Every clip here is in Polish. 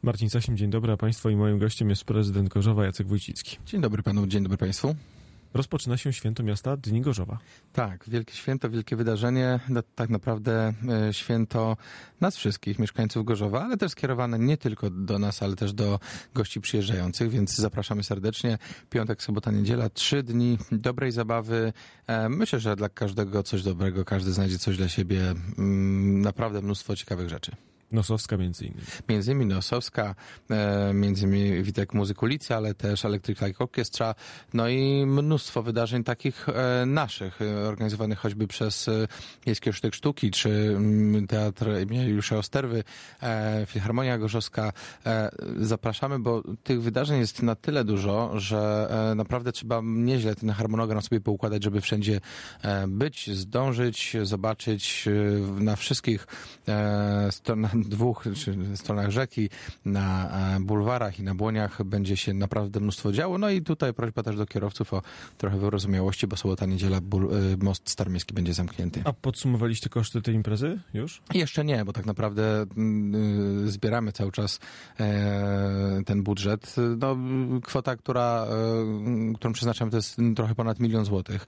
Marcin Sasim, dzień dobry, a Państwu i moim gościem jest prezydent Gorzowa Jacek Wójcicki. Dzień dobry panu, dzień dobry państwu. Rozpoczyna się święto miasta Dni Gorzowa. Tak, wielkie święto, wielkie wydarzenie, tak naprawdę święto nas wszystkich, mieszkańców Gorzowa, ale też skierowane nie tylko do nas, ale też do gości przyjeżdżających, więc zapraszamy serdecznie. Piątek, sobota, niedziela, 3 dni dobrej zabawy. Myślę, że dla każdego coś dobrego, każdy znajdzie coś dla siebie, naprawdę mnóstwo ciekawych rzeczy. Nosowska między innymi. Między innymi Nosowska, między innymi Witek Muzyk Ulicy, ale też Electric Light Orchestra, no i mnóstwo wydarzeń takich naszych, organizowanych choćby przez Miejski Ośrodek Sztuki, czy Teatr imienia Juliusza Osterwy, Filharmonia Gorzowska. Zapraszamy, bo tych wydarzeń jest na tyle dużo, że naprawdę trzeba nieźle ten harmonogram sobie poukładać, żeby wszędzie być, zdążyć, zobaczyć na wszystkich stronach, stronach rzeki, na bulwarach i na Błoniach będzie się naprawdę mnóstwo działo. No i tutaj prośba też do kierowców o trochę wyrozumiałości, bo sobota, niedziela most Staromiejski będzie zamknięty. A podsumowaliście koszty tej imprezy już? Jeszcze nie, bo tak naprawdę zbieramy cały czas ten budżet. No, kwota, którą przeznaczamy, to jest trochę ponad 1 000 000 złotych.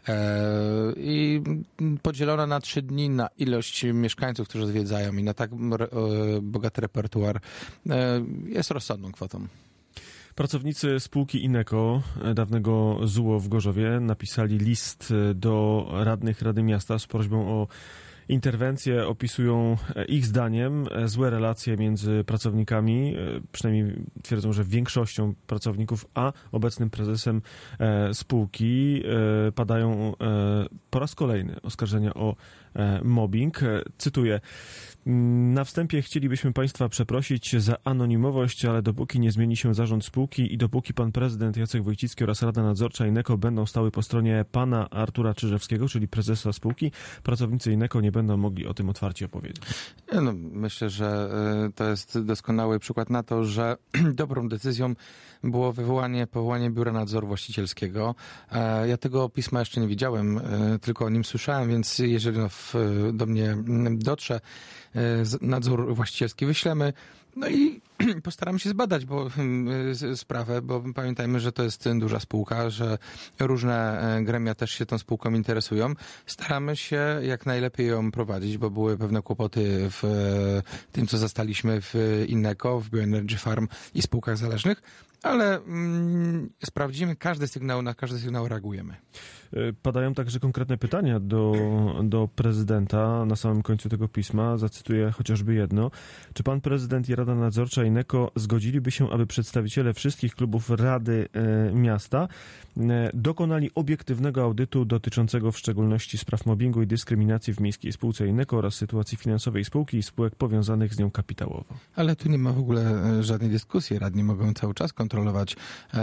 I podzielona na 3 dni na ilość mieszkańców, którzy odwiedzają i na tak bogaty repertuar jest rozsądną kwotą. Pracownicy spółki Ineco, dawnego ZUO w Gorzowie, napisali list do radnych Rady Miasta z prośbą o interwencje. Opisują ich zdaniem złe relacje między pracownikami, przynajmniej twierdzą, że większością pracowników, a obecnym prezesem spółki. Padają po raz kolejny oskarżenia o mobbing. Cytuję: na wstępie chcielibyśmy Państwa przeprosić za anonimowość, ale dopóki nie zmieni się zarząd spółki i dopóki pan prezydent Jacek Wójcicki oraz Rada Nadzorcza Ineco będą stały po stronie pana Artura Czyżewskiego, czyli prezesa spółki, pracownicy Ineco nie będą mogli o tym otwarcie opowiedzieć. No, myślę, że to jest doskonały przykład na to, że dobrą decyzją było powołanie Biura Nadzoru Właścicielskiego. Ja tego pisma jeszcze nie widziałem, tylko o nim słyszałem, więc jeżeli do mnie dotrze, nadzór właścicielski wyślemy, no i postaramy się zbadać sprawę, bo pamiętajmy, że to jest duża spółka, że różne gremia też się tą spółką interesują. Staramy się jak najlepiej ją prowadzić, bo były pewne kłopoty w tym, co zastaliśmy w Ineco, w Bioenergy Farm i spółkach zależnych, ale sprawdzimy na każdy sygnał reagujemy. Padają także konkretne pytania do prezydenta na samym końcu tego pisma. Zacytuję chociażby jedno. Czy pan prezydent i Rada Nadzorcza Ineco zgodziliby się, aby przedstawiciele wszystkich klubów Rady Miasta dokonali obiektywnego audytu dotyczącego w szczególności spraw mobbingu i dyskryminacji w miejskiej spółce Ineco oraz sytuacji finansowej spółki i spółek powiązanych z nią kapitałowo? Ale tu nie ma w ogóle żadnej dyskusji. Radni mogą cały czas kontrolować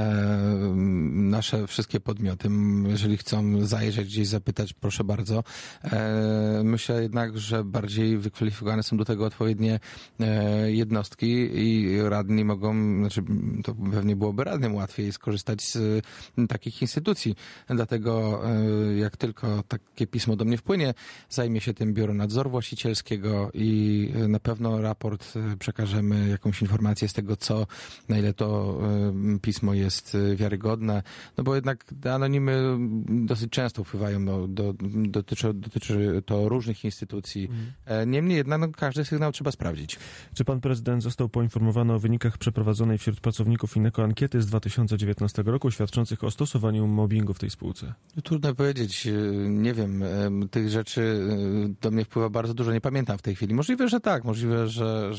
nasze wszystkie podmioty. Jeżeli chcą zajrzeć gdzieś, zapytać, proszę bardzo. Myślę jednak, że bardziej wykwalifikowane są do tego odpowiednie jednostki i radni mogą, to pewnie byłoby radnym łatwiej skorzystać z takich instytucji. Dlatego jak tylko takie pismo do mnie wpłynie, zajmie się tym Biuro Nadzoru Właścicielskiego i na pewno raport przekażemy, jakąś informację z tego, na ile to pismo jest wiarygodne. No bo jednak te anonimy dosyć często wpływają, dotyczy to różnych instytucji. Niemniej jednak każdy sygnał trzeba sprawdzić. Czy pan prezydent został poinformowany o wynikach przeprowadzonej wśród pracowników Ineco ankiety z 2019 roku świadczących o stosowaniu mobbingu w tej spółce? Trudno powiedzieć. Nie wiem. Tych rzeczy do mnie wpływa bardzo dużo. Nie pamiętam w tej chwili. Możliwe, że tak. Możliwe, że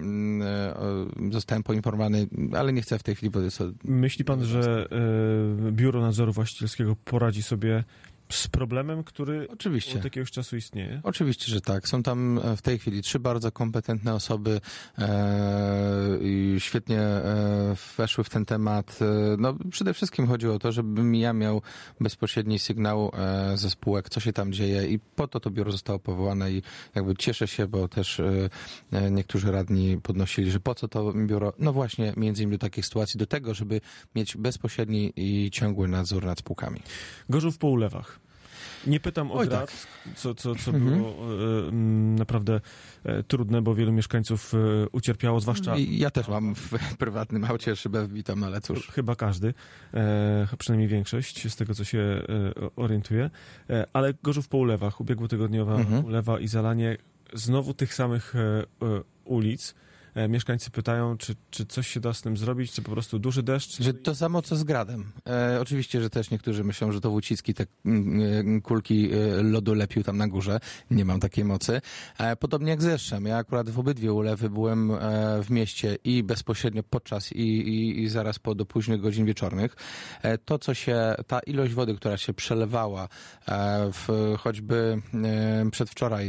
zostałem poinformowany, ale nie chcę w tej chwili powiedzieć. Myśli pan, że Biuro Nadzoru Właścicielskiego poradzi sobie z problemem, który oczywiście od jakiegoś czasu istnieje? Oczywiście, że tak. Są tam w tej chwili 3 bardzo kompetentne osoby i świetnie weszły w ten temat. No, przede wszystkim chodziło o to, żebym ja miał bezpośredni sygnał ze spółek, co się tam dzieje i po to biuro zostało powołane i jakby cieszę się, bo też niektórzy radni podnosili, że po co to biuro? No właśnie, między innymi do takich sytuacji, do tego, żeby mieć bezpośredni i ciągły nadzór nad spółkami. Gorzów po ulewach. Nie pytam o grat, co było naprawdę trudne, bo wielu mieszkańców ucierpiało, zwłaszcza... Ja też mam w prywatnym aucie szybę wbitą, ale cóż. Chyba każdy, przynajmniej większość, z tego co się orientuje. Ale Gorzów po ulewach, ubiegłotygodniowa ulewa i zalanie znowu tych samych ulic. Mieszkańcy pytają, czy coś się da z tym zrobić, czy po prostu duży deszcz? Że to samo co z gradem. Oczywiście, że też niektórzy myślą, że to Wójcicki te kulki lodu lepił tam na górze. Nie mam takiej mocy. Podobnie jak z deszczem. Ja akurat w obydwie ulewy byłem w mieście i bezpośrednio podczas i zaraz do późnych godzin wieczornych. To, ta ilość wody, która się przelewała choćby przedwczoraj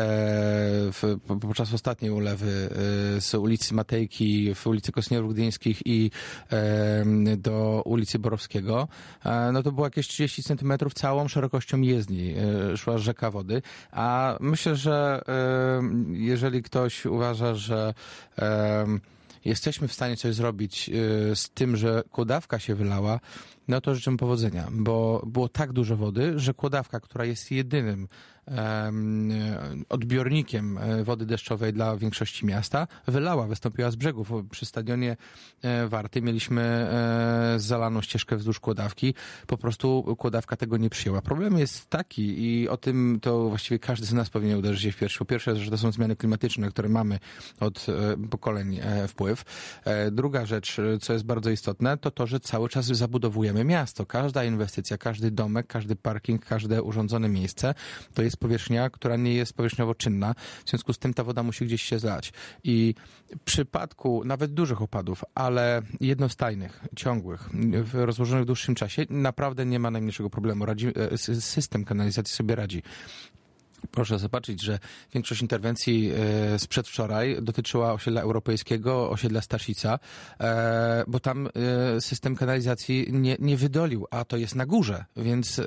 podczas ostatniej ulewy z ulicy Matejki, w ulicy Kosnierów Gdyńskich i do ulicy Borowskiego, no to było jakieś 30 centymetrów całą szerokością jezdni szła rzeka wody, a myślę, że jeżeli ktoś uważa, że jesteśmy w stanie coś zrobić z tym, że kłodawka się wylała, no to życzę powodzenia, bo było tak dużo wody, że kłodawka, która jest jedynym odbiornikiem wody deszczowej dla większości miasta, wystąpiła z brzegów. Przy stadionie Warty mieliśmy zalaną ścieżkę wzdłuż kłodawki. Po prostu kłodawka tego nie przyjęła. Problem jest taki i o tym to właściwie każdy z nas powinien uderzyć się w piersi. Po pierwsze, że to są zmiany klimatyczne, na które mamy od pokoleń wpływ. Druga rzecz, co jest bardzo istotne, to, że cały czas zabudowujemy miasto. Każda inwestycja, każdy domek, każdy parking, każde urządzone miejsce to jest powierzchnia, która nie jest powierzchniowo czynna. W związku z tym ta woda musi gdzieś się zlać. I w przypadku nawet dużych opadów, ale jednostajnych, ciągłych, rozłożonych w dłuższym czasie, naprawdę nie ma najmniejszego problemu. System kanalizacji sobie radzi. Proszę zobaczyć, że większość interwencji z przedwczoraj dotyczyła osiedla europejskiego, osiedla Staszica, bo tam system kanalizacji nie wydolił, a to jest na górze, więc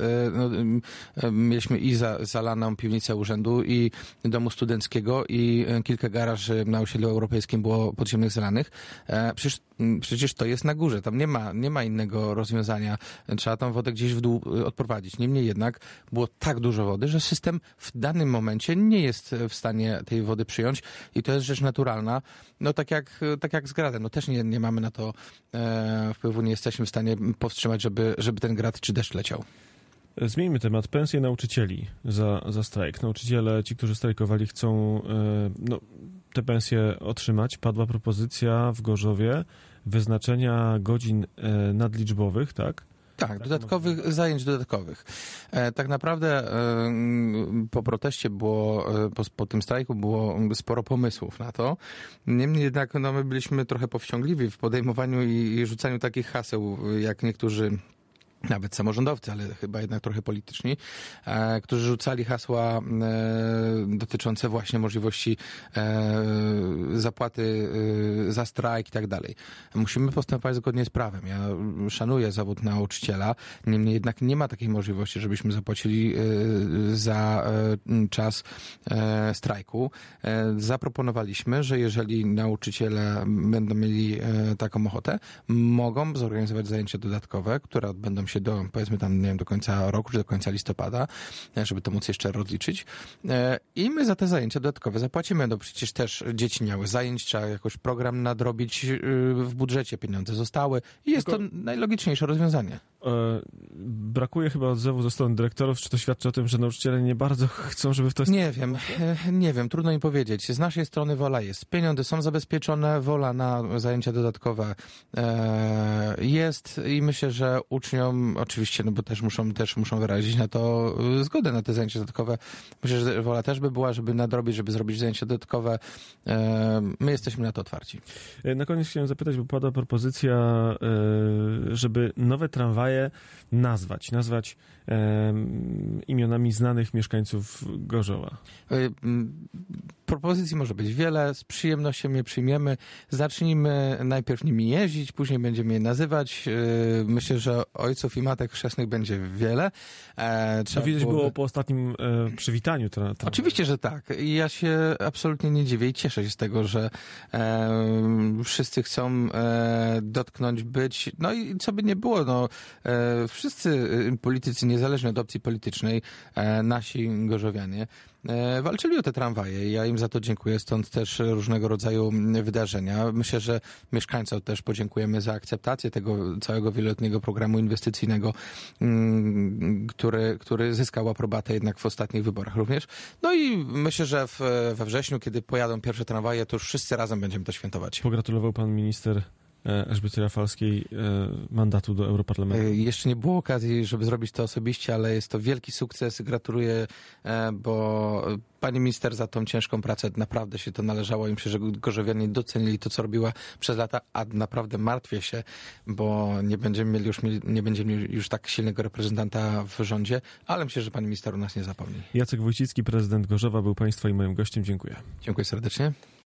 mieliśmy i zalaną piwnicę urzędu, i domu studenckiego, i kilka garaży na osiedlu europejskim było podziemnych zalanych. Przecież to jest na górze, tam nie ma innego rozwiązania. Trzeba tą wodę gdzieś w dół odprowadzić. Niemniej jednak było tak dużo wody, że system w danym momencie nie jest w stanie tej wody przyjąć i to jest rzecz naturalna. No tak jak z gradem. No też nie mamy na to wpływu, nie jesteśmy w stanie powstrzymać, żeby ten grad czy deszcz leciał. Zmieńmy temat. Pensje nauczycieli za strajk. Nauczyciele, ci, którzy strajkowali, chcą te pensje otrzymać. Padła propozycja w Gorzowie wyznaczenia godzin nadliczbowych, tak? Tak, zajęć dodatkowych. Tak naprawdę po proteście po tym strajku było sporo pomysłów na to. Niemniej jednak my byliśmy trochę powściągliwi w podejmowaniu i rzucaniu takich haseł, jak niektórzy nawet samorządowcy, ale chyba jednak trochę polityczni, którzy rzucali hasła dotyczące właśnie możliwości zapłaty za strajk i tak dalej. Musimy postępować zgodnie z prawem. Ja szanuję zawód nauczyciela, niemniej jednak nie ma takiej możliwości, żebyśmy zapłacili za czas strajku. Zaproponowaliśmy, że jeżeli nauczyciele będą mieli taką ochotę, mogą zorganizować zajęcia dodatkowe, które odbędą się powiedzmy tam, do końca roku, czy do końca listopada, żeby to móc jeszcze rozliczyć. I my za te zajęcia dodatkowe zapłacimy. No przecież też dzieci miały zajęć, trzeba jakoś program nadrobić w budżecie, pieniądze zostały i jest to najlogiczniejsze rozwiązanie. Brakuje chyba odzewu ze strony dyrektorów. Czy to świadczy o tym, że nauczyciele nie bardzo chcą, żeby w to... Nie wiem, trudno mi powiedzieć. Z naszej strony wola jest. Pieniądze są zabezpieczone, wola na zajęcia dodatkowe jest i myślę, że uczniom oczywiście, no bo też muszą wyrazić na to zgodę na te zajęcia dodatkowe. Myślę, że wola też by była, żeby nadrobić, żeby zrobić zajęcia dodatkowe. My jesteśmy na to otwarci. Na koniec chciałem zapytać, bo padła propozycja, żeby nowe tramwaje nazwać imionami znanych mieszkańców Gorzowa. Propozycji może być wiele, z przyjemnością je przyjmiemy. Zacznijmy najpierw nimi jeździć, później będziemy je nazywać. Myślę, że ojców i matek chrzestnych będzie wiele. To widać było po ostatnim przywitaniu. Oczywiście, że tak. I ja się absolutnie nie dziwię i cieszę się z tego, że wszyscy chcą dotknąć, być. No i co by nie było, wszyscy politycy, niezależnie od opcji politycznej, nasi gorzowianie, walczyli o te tramwaje. Ja im za to dziękuję, stąd też różnego rodzaju wydarzenia. Myślę, że mieszkańcom też podziękujemy za akceptację tego całego wieloletniego programu inwestycyjnego, który zyskał aprobatę jednak w ostatnich wyborach również. No i myślę, że we wrześniu, kiedy pojadą pierwsze tramwaje, to już wszyscy razem będziemy to świętować. Pogratulował pan minister Elżbiety Rafalskiej mandatu do Europarlamentu. Jeszcze nie było okazji, żeby zrobić to osobiście, ale jest to wielki sukces. Gratuluję, bo pani minister za tą ciężką pracę naprawdę się to należało i myślę, że gorzowianie docenili to, co robiła przez lata, a naprawdę martwię się, bo nie będziemy mieli już tak silnego reprezentanta w rządzie, ale myślę, że pani minister u nas nie zapomni. Jacek Wójcicki, prezydent Gorzowa, był państwa i moim gościem. Dziękuję. Dziękuję serdecznie.